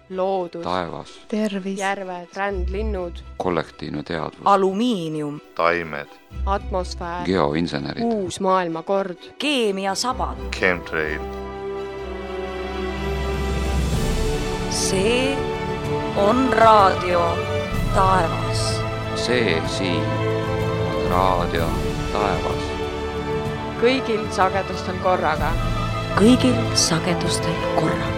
loodus, taevas, tervis, järved, rändlinnud, kollektiivne teadvus, alumiinium, taimed, atmosfäär, geoinsenerid, uus maailmakord, keemiasabad. chemtrail. See on raadio Taevas. see siin on raadio taevas. kõigil sagedustel korraga. Kõigil sagedustel korraga.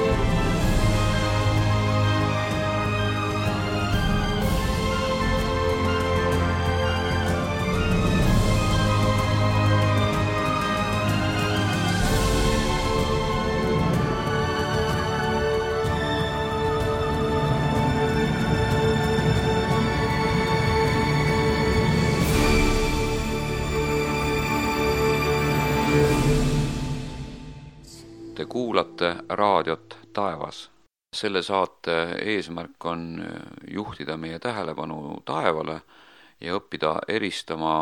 Te kuulate raadiot Taevas. Selle saate eesmärk on juhtida meie tähelepanu taevale ja õppida eristama,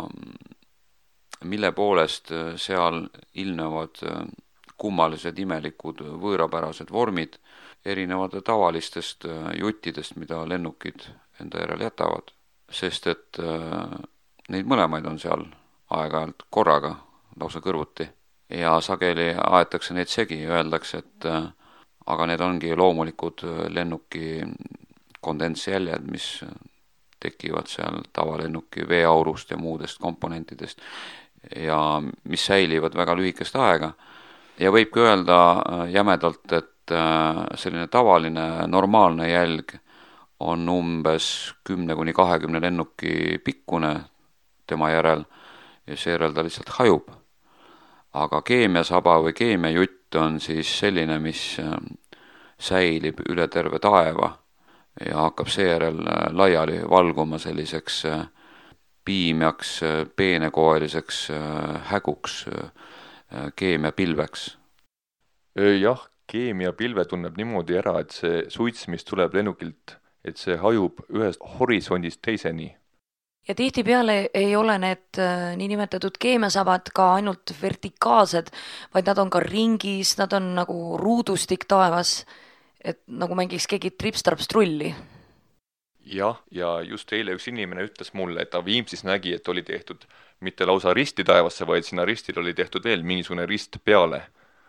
mille poolest seal ilmnevad kummalised, imelikud, võõrapärased vormid, erinevad tavalistest juttidest, mida lennukid enda järel jätavad. Sest et neid mõlemaid on seal aeg-ajalt korraga lausa kõrvuti. Ja sageli aetakse neid segi ja öeldakse, et aga need ongi loomulikud lennuki kondensjäljed, mis tekivad seal tavalennuki veeaurust ja muudest komponentidest ja mis säilivad väga lühikest aega. Ja võibki öelda jämedalt, et selline tavaline normaalne jälg on umbes 10-20 lennuki pikkune tema järel ja seejärel ta lihtsalt hajub. Aga keemiasaba või keemiajutt on siis selline, mis säilib üle terve taeva ja hakkab seejärel laiali valguma selliseks piimjaks, peenekoeliseks häguks, keemiapilveks. Jah, keemiapilve tunneb niimoodi ära, et see suits, mis tuleb lennukilt, et see hajub ühest horisondist teiseni. Ja tihtipeale ei ole need niinimetatud keemiasabad ka ainult vertikaalsed, vaid nad on ka ringis, nad on nagu ruudustik taevas, et nagu mängiks keegi trips-traps-trulli. Jah, ja just eile üks inimene ütles mulle, et ta Viimsis nägi, et oli tehtud mitte lausa risti taevasse, vaid sinna ristil oli tehtud veel mingisugune rist peale.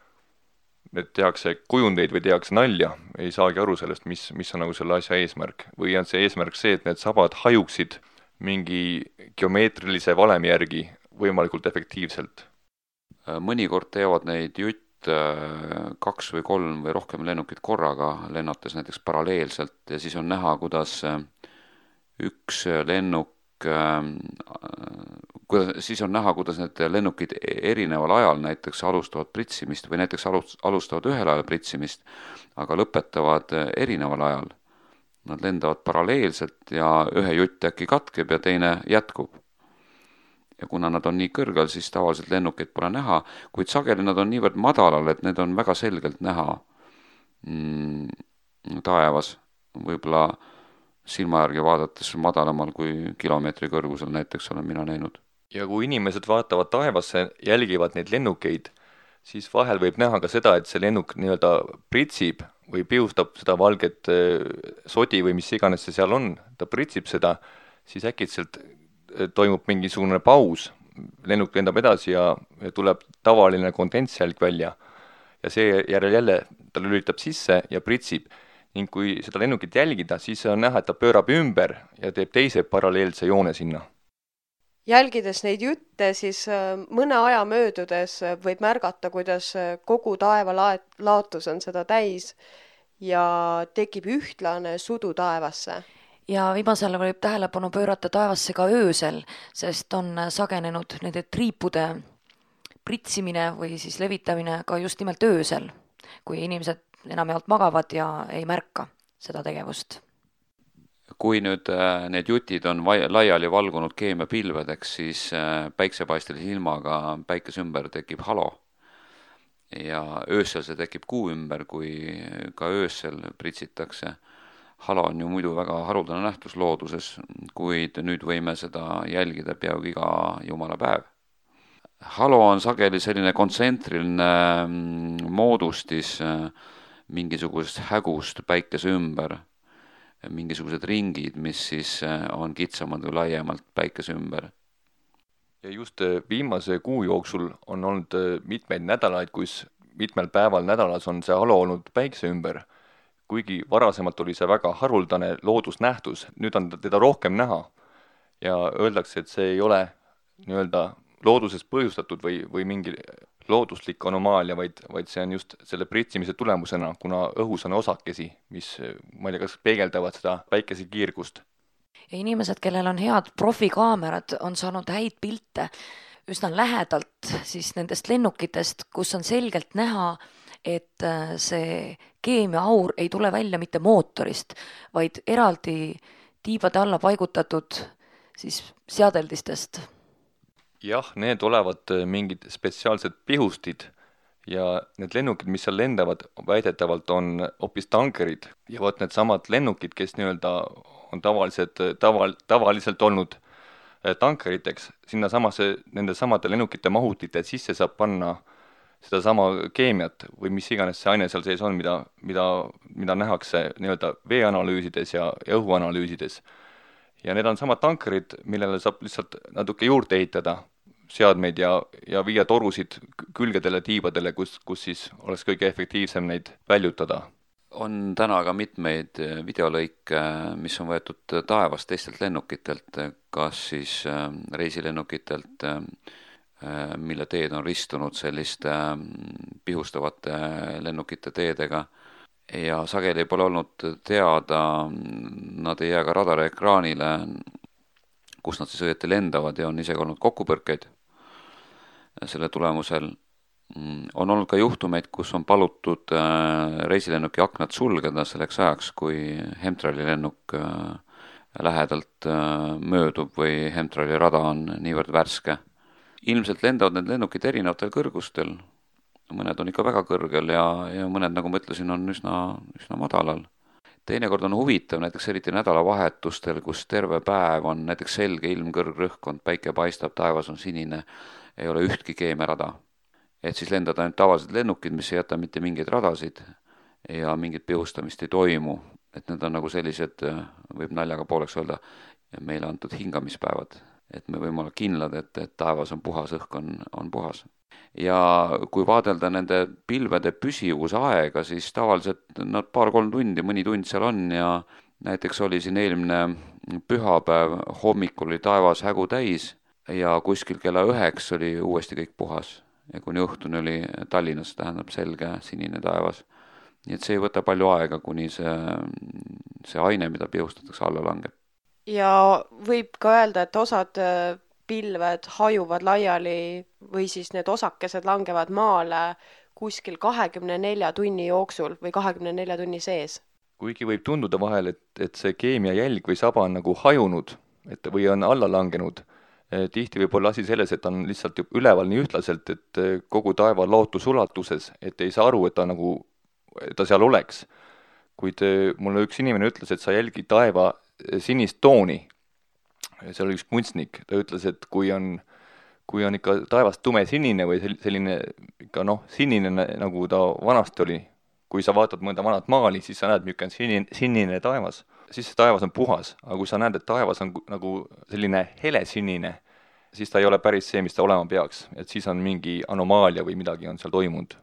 Et tehakse kujundeid või tehakse nalja, ei saagi aru sellest, mis on nagu selle asja eesmärk. Või on see eesmärk see, et need sabad hajuksid mingi geomeetrilise valemi järgi võimalikult efektiivselt. Mõnikord teevad neid jutt 2 või 3 või rohkem lennukit korraga, lennates näiteks paralleelselt ja siis on näha, kuidas üks lennuk, siis on näha, kuidas need lennukid erineval ajal näiteks alustavad pritsimist või näiteks alustavad ühel ajal pritsimist, aga lõpetavad erineval ajal. Nad lendavad paralleelselt ja ühe jutt äkki katkeb ja teine jätkub. Ja kuna nad on nii kõrgel, siis tavaliselt lennukeid pole näha, kuid sageli nad on niivõrd madalal, et need on väga selgelt näha taevas. Võib-olla silma järgi vaadates madalamal kui kilomeetri kõrgusel näiteks olen mina näinud. Ja kui inimesed vaatavad taevasse, jälgivad neid lennukeid, siis vahel võib näha ka seda, et see lennuk nii-öelda pritsib või piustab seda valget sodi või mis iganes see seal on, ta pritsib seda, siis äkitselt toimub mingisugune paus, lennuk lendab edasi ja tuleb tavaline kondensjälg välja ja seejärel jälle ta lülitab sisse ja pritsib ning kui seda lennukit jälgida, siis on näha, et ta pöörab ümber ja teeb teise paralleelse joone sinna. Jälgides neid jutte, siis mõne aja möödudes võib märgata, kuidas kogu taevalaatus on seda täis ja tekib ühtlane sudu taevasse. Ja viimasel võib tähelepanu pöörata taevasse ka öösel, sest on sagenenud nende triipude pritsimine või siis levitamine ka just nimelt öösel, kui inimesed enamjaolt magavad ja ei märka seda tegevust. Kui nüüd need jutid on laiali valgunud keemiapilvedeks, siis päiksepaistelise ilmaga päikese ümber tekib halo. Ja öösel see tekib kuu ümber, kui ka öösel pritsitakse. Halo on ju muidu väga haruldane nähtus looduses, kuid nüüd võime seda jälgida peaaegu iga jumala päev. Halo on sageli selline kontsentriline moodustis, mingisugusest hägust päikese ümber, mingisugused ringid, mis siis on kitsamad või laiemalt päikese ümber. Ja just viimase kuu jooksul on olnud mitmeid nädalaid, kus mitmel päeval nädalas on see halo olnud päikse ümber. Kuigi varasemalt oli see väga haruldane loodusnähtus, nüüd on teda rohkem näha ja öeldakse, et see ei ole nii-öelda loodusest põhjustatud või mingi looduslik anomaalia, vaid see on just selle pritsimise tulemusena, kuna õhus on osakesi, mis, ma ei tea, kas peegeldavad seda päikese kiirgust. Ja inimesed, kellel on head profikaamerad, on saanud häid pilte üsna lähedalt siis nendest lennukitest, kus on selgelt näha, et see keemiaaur ei tule välja mitte mootorist, vaid eraldi tiibade alla paigutatud siis seadeldistest. Jah, need olevat mingid spetsiaalsed pihustid ja need lennukid, mis seal lendavad, väidetavalt on hoopis tankerid ja vot need samad lennukid, kes nii-öelda on tavaliselt olnud tankeriteks, sinna samasse, nende samade lennukite mahutite sisse saab panna seda sama keemiat või mis iganes see aine seal sees on, mida nähakse nii-öelda veeanalüüsides ja õhuanalüüsides. Ja need on samad tankerid, millele saab lihtsalt natuke juurde ehitada seadmeid ja viia torusid külgedele tiibadele, kus siis oleks kõige efektiivsem neid väljutada. On täna ka mitmeid videolõike, mis on võetud taevast teistelt lennukitelt, kas siis reisilennukitelt, mille teed on ristunud selliste pihustavate lennukite teedega ja sageli pole olnud teada, nad ei jää ka radarekraanile, kus nad siis õieti lendavad ja on isegi olnud kokkupõrkeid. Selle tulemusel on olnud ka juhtumeid, kus on palutud reisilennuki aknad sulgeda selleks ajaks, kui Chemtrali lennuk lähedalt möödub või Chemtrali rada on niivõrd värske. Ilmselt lendavad need lennukid erinevatel kõrgustel, mõned on ikka väga kõrgel ja mõned, nagu ma ütlesin, on üsna madalal. Teinekord on huvitav, näiteks eriti nädalavahetustel, kus terve päev on näiteks selge ilmkõrgrõhkkond, päike paistab, taevas on sinine, ei ole ühtki keemiarada. Et siis lendada ainult tavalised lennukid, mis ei jäta mitte mingeid radasid ja mingit pihustamist ei toimu. Et need on nagu sellised, võib naljaga pooleks öelda, meile antud hingamispäevad. Et me võime olla kindlad, et taevas on puhas, õhk on puhas. Ja kui vaadelda nende pilvede püsivuse aega, siis tavaliselt nad 2-3 tundi, mõni tund seal on ja näiteks oli siin eelmine pühapäev, hommikul oli taevas hägu täis ja kuskil kella 9 oli uuesti kõik puhas. Ja kuni õhtuni oli Tallinnas, tähendab selge sinine taevas. Nii et see ei võta palju aega, kuni see aine, mida pihustatakse, alla langeb. Ja võib ka öelda, et osad pilved hajuvad laiali või siis need osakesed langevad maale kuskil 24 tunni jooksul või 24 tunni sees. Kuigi võib tunduda vahel, et see keemia jälg või saba on nagu hajunud või on alla langenud, tihti võib olla asi selles, et on lihtsalt üleval nii ühtlaselt, et kogu taeva lootusulatuses, et ei saa aru, et ta seal oleks. Kuid mulle üks inimene ütles, et sa jälgi taeva sinist tooni. See oli üks kunstnik. Ta ütles, et kui on ikka taevast tume sinine või selline ikka sinine, nagu ta vanasti oli, kui sa vaatad mõnda vanat maali, siis sa näed, milline on sinine taevas. Siis see taevas on puhas, aga kui sa näed, et taevas on nagu selline helesinine, siis ta ei ole päris see, mis ta olema peaks. Et siis on mingi anomaalia või midagi on seal toimunud.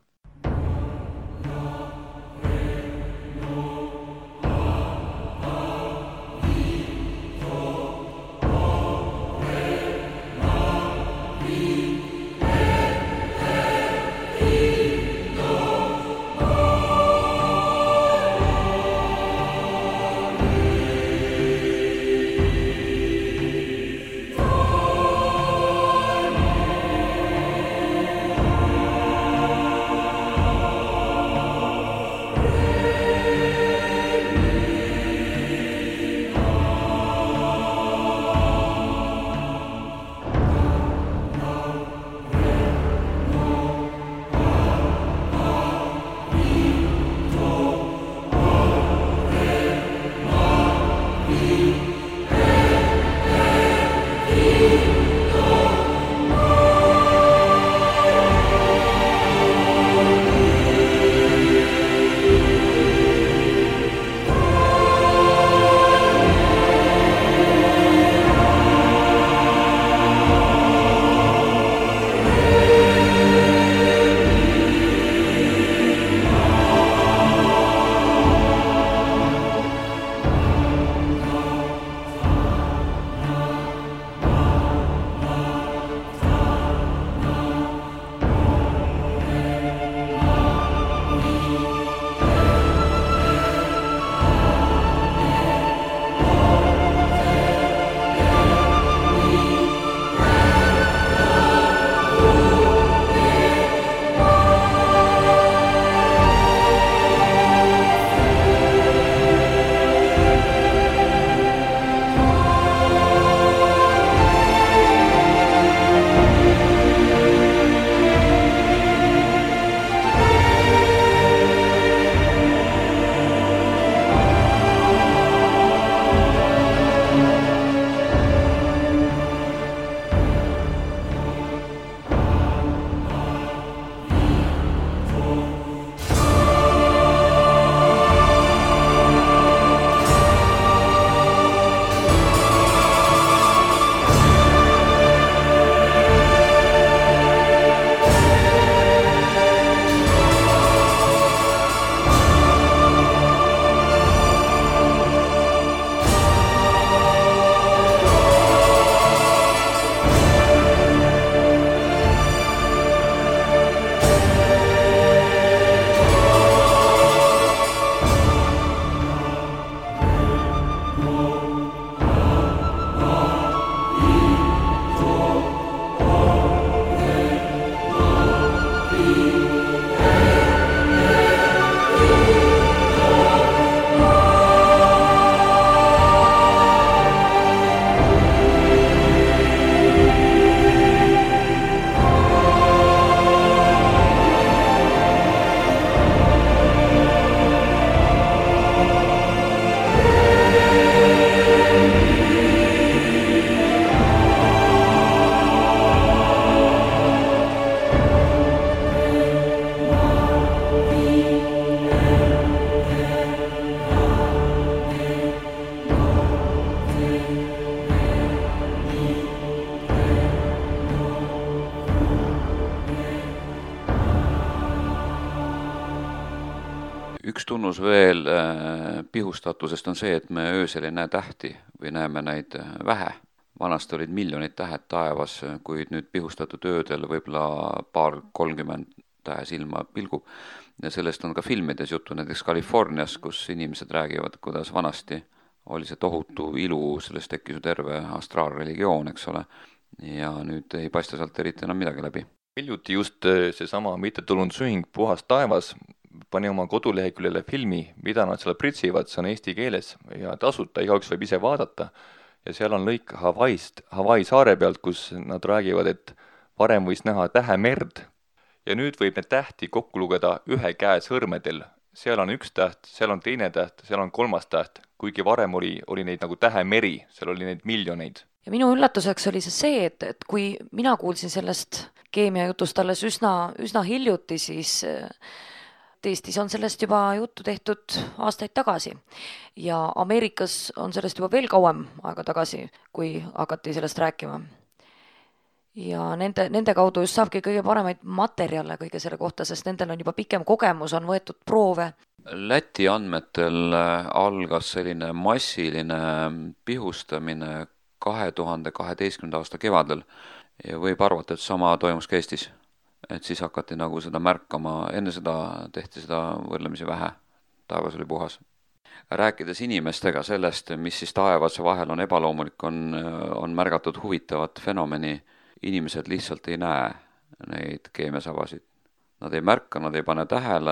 tunnus veel pihustatusest on see, et me öösel ei näe tähti või näeme neid vähe. Vanasti olid miljonid tähed taevas, kuid nüüd pihustatud öödel võib-olla 20-30 tähe silma pilgub. Ja sellest on ka filmides juttu, näiteks Californias, kus inimesed räägivad, kuidas vanasti oli see tohutu ilu, sellest tekkis ju terve astraalreligioon, eks ole. Ja nüüd ei paista sealt eriti enam midagi läbi. Hiljuti just seesama mittetulundusühing Puhas taevas pani oma koduleheküljele filmi, mida nad seal pritsivad, see on eesti keeles ja tasuta, igaüks võib ise vaadata. Ja seal on lõik Hawaii saare pealt, kus nad räägivad, et varem võis näha tähemerd ja nüüd võib need tähti kokku lugeda ühe käe sõrmedel. Seal on üks täht, seal on teine täht, seal on kolmas täht, kuigi varem oli neid nagu tähemeri, seal oli neid miljoneid. Ja minu üllatuseks oli see, et kui mina kuulsin sellest keemiajutust alles üsna hiljuti, siis Eestis on sellest juba juttu tehtud aastaid tagasi ja Ameerikas on sellest juba veel kauem aega tagasi, kui hakati sellest rääkima. Ja nende kaudu just saabki kõige paremaid materjale kõige selle kohta, sest nendel on juba pikem kogemus, on võetud proove. Läti andmetel algas selline massiline pihustamine 2012. aasta kevadel ja võib arvata, et sama toimus ka Eestis. Et siis hakati nagu seda märkama, enne seda tehti seda võrdlemisi vähe, taevas oli puhas. Rääkides inimestega sellest, mis siis taevas vahel on ebaloomulik, on märgatud huvitavat fenomeni. Inimesed lihtsalt ei näe neid keemiasabasid. Nad ei märka, nad ei pane tähele,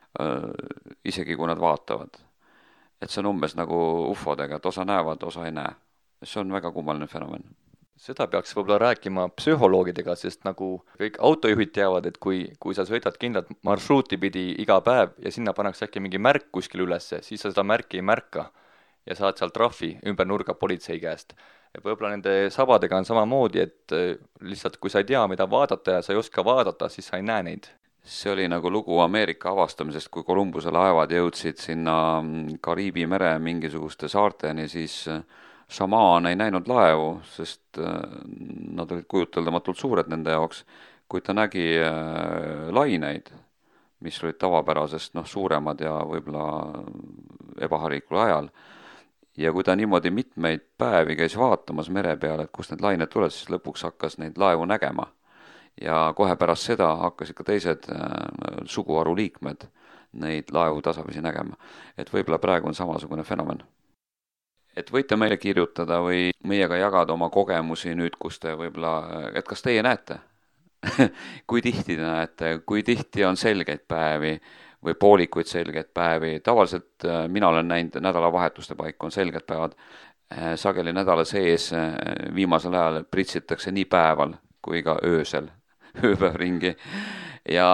isegi kui nad vaatavad. Et see on umbes nagu ufodega, et osa näevad, osa ei näe. See on väga kummaline fenomen. Seda peaks võib-olla rääkima psühholoogidega, sest nagu kõik autojuhid teavad, et kui sa sõidad kindlat marsruuti pidi iga päev ja sinna pannakse äkki mingi märk kuskil ülesse, siis sa seda märki ei märka ja saad seal trahvi ümber nurga politsei käest. Ja võib-olla nende sabadega on samamoodi, et lihtsalt kui sa ei tea, mida vaadata ja sa ei oska vaadata, siis sa ei näe neid. See oli nagu lugu Ameerika avastamisest, kui Columbuse laevad jõudsid sinna Kariibi mere mingisuguste saarteni, siis Samaan ei näinud laevu, sest nad olid kujuteldamatult suured nende jaoks, kuid ta nägi laineid, mis olid tavapärasest suuremad ja võib-olla ebaharikul ajal. Ja kui ta niimoodi mitmeid päevi käis vaatamas mere peale, et kust need lained tuled, siis lõpuks hakkas neid laevu nägema. Ja kohe pärast seda hakkasid ka teised suguharu liikmed neid laevu tasapisi nägema. Et võib-olla praegu on samasugune fenomen. Et võite meile kirjutada või meiega jagada oma kogemusi nüüd, kus te võib-olla, et kas teie näete? Kui tihti te näete, kui tihti on selgeid päevi või poolikuid selgeid päevi. Tavaliselt mina olen näinud nädalavahetuste paiku on selged päevad. Sageli nädala sees viimasel ajal pritsitakse nii päeval kui ka öösel, ööpäev ringi. Ja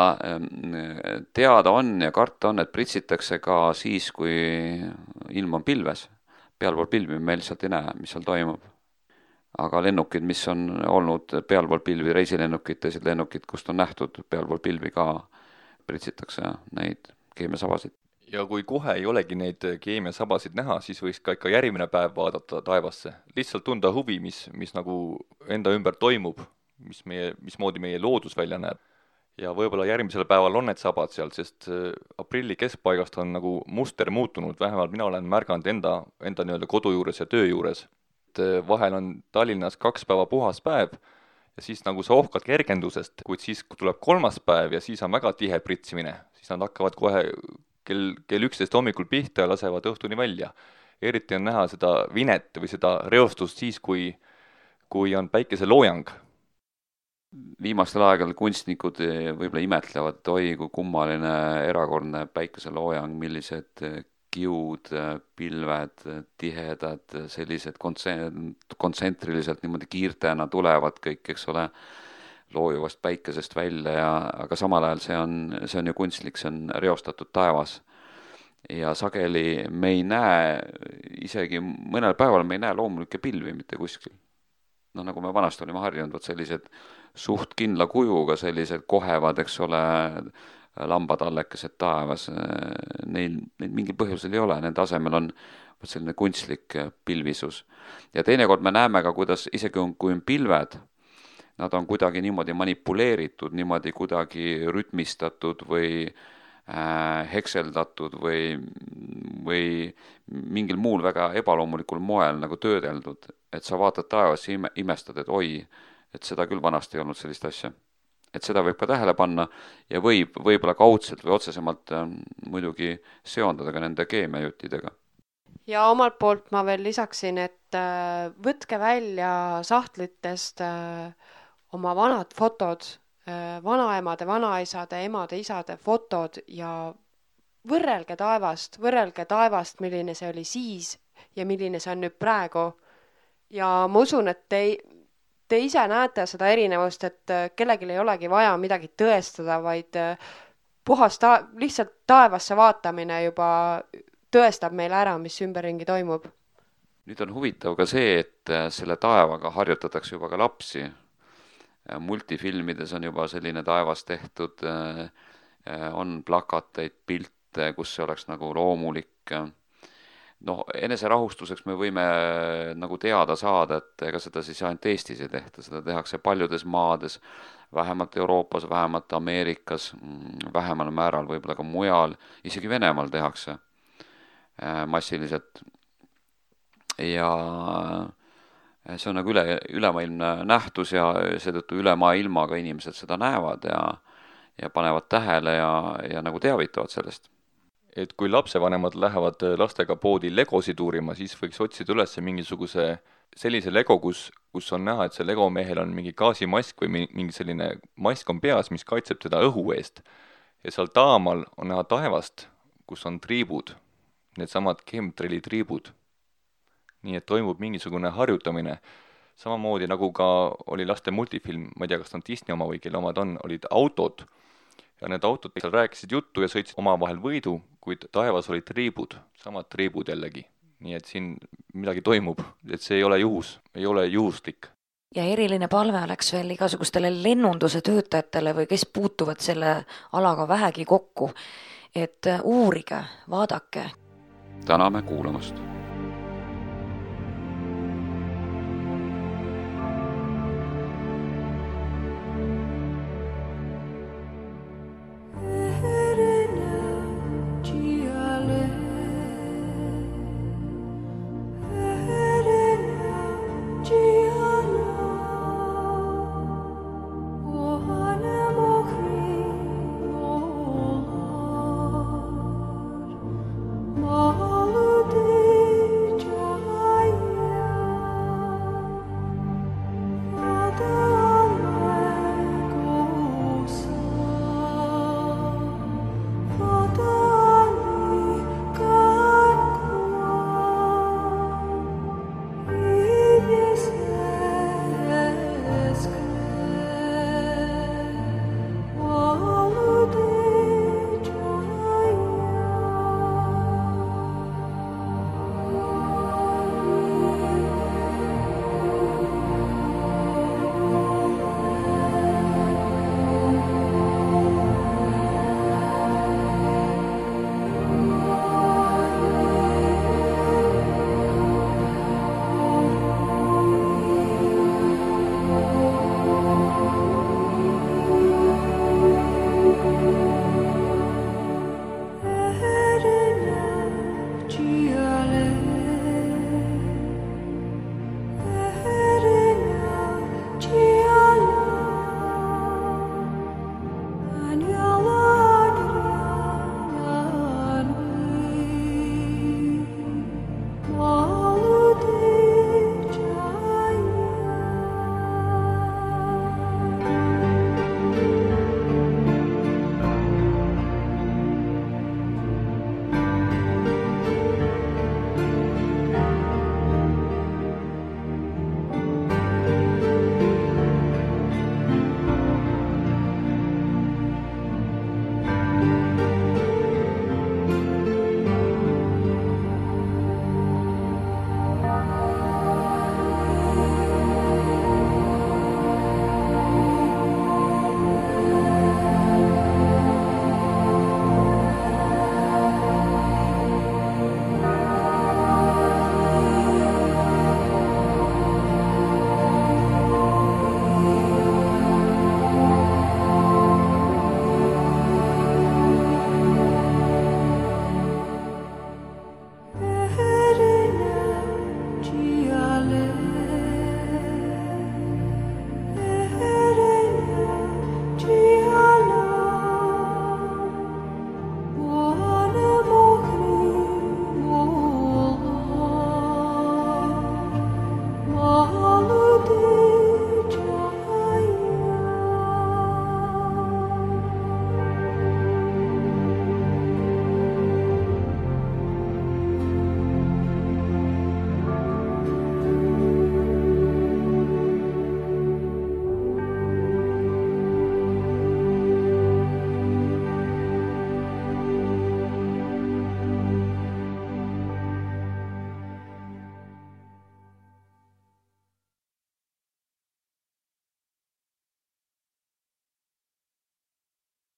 teada on ja karta on, et pritsitakse ka siis, kui ilm on pilves. Pealpool pilvi me lihtsalt ei näe, mis seal toimub. Aga lennukid, mis on olnud pealpool pilvi, reisilennukid, teised lennukid, kust on nähtud pealpool pilvi ka, pritsitakse neid keemiasabasid. Ja kui kohe ei olegi neid keemiasabasid näha, siis võiks ka ikka järgmine päev vaadata taevasse. Lihtsalt tunda huvi, mis nagu enda ümber toimub, mismoodi meie loodus välja näeb. Ja võib-olla järgmisel päeval on need sabad seal, sest aprilli keskpaigast on nagu muster muutunud, vähemalt mina olen märganud enda nii-öelda kodu juures ja töö juures. Et vahel on Tallinnas 2 päeva puhas päev ja siis nagu sa ohkad kergendusest, kuid siis kui tuleb 3. päev ja siis on väga tihe pritsimine, siis nad hakkavad kohe kell 11 hommikul pihta ja lasevad õhtuni välja. Eriti on näha seda vinet või seda reostust siis, kui on päikeseloojang. Viimastel aegadel kunstnikud võib-olla imetlevad, et oi, kui kummaline erakordne päikeseloojang, millised kiud, pilved, tihedad, sellised kontsentriliselt niimoodi kiirtena tulevad kõik, eks ole, loojuvast päikesest välja, aga samal ajal see on ju kunstlik, see on reostatud taevas. Ja sageli me ei näe, isegi mõnel päeval me ei näe loomulikke pilvi mitte kuskil. No nagu me vanasti olime harjunud, sellised suht kindla kujuga, sellised kohevad, eks ole, lambatallekesed taevas, neil mingil põhjusel ei ole, nende asemel on selline kunstlik pilvisus. Ja teinekord me näeme ka, kuidas isegi kui on pilved, nad on kuidagi niimoodi manipuleeritud, niimoodi kuidagi rütmistatud või hekseldatud või mingil muul väga ebaloomulikul moel nagu töödeldud, et sa vaatad taevasse ja imestad, et oi, et seda küll vanasti ei olnud sellist asja. Et seda võib ka tähele panna ja võib-olla kaudselt või otsesemalt muidugi seondada ka nende keemiajuttidega. Ja omalt poolt ma veel lisaksin, et võtke välja sahtlitest oma vanad fotod, vanaemade, vanaisade, emade, isade fotod ja võrrelge taevast, milline see oli siis ja milline see on nüüd praegu. Ja ma usun, et te ise näete seda erinevust, et kellelgi ei olegi vaja midagi tõestada, vaid puhas lihtsalt taevasse vaatamine juba tõestab meile ära, mis ümberringi toimub. Nüüd on huvitav ka see, et selle taevaga harjutatakse juba ka lapsi. Multifilmides on juba selline taevas tehtud, on plakateid, pilte, kus see oleks nagu loomulik. Eneserahustuseks me võime nagu teada saada, et ega seda siis ainult Eestis ei tehta, seda tehakse paljudes maades, vähemalt Euroopas, vähemalt Ameerikas, vähemal määral võib-olla ka mujal, isegi Venemaal tehakse massiliselt. Ja see on nagu ülemaailmne nähtus ja seetõttu üle maailmaga inimesed seda näevad ja panevad tähele ja nagu teavitavad sellest. Et kui lapsevanemad lähevad lastega poodi legosid uurima, siis võiks otsida üles mingisuguse sellise lego, kus on näha, et see legomehel on mingi gaasimask või mingi selline mask on peas, mis kaitseb teda õhu eest. Ja seal taamal on näha taevast, kus on triibud, needsamad chemtraili-triibud. Nii et toimub mingisugune harjutamine. Samamoodi nagu ka oli laste multifilm, ma ei tea, kas on Disney oma või kelle omad on, olid autod. Ja need autod seal rääkisid juttu ja sõitsid omavahel võidu, kuid taevas olid triibud, samad triibud jällegi. Nii et siin midagi toimub, et see ei ole juhuslik. Ja eriline palve oleks veel igasugustele lennunduse töötajatele või kes puutuvad selle alaga vähegi kokku, et uurige, vaadake. Täname kuulamast. Oh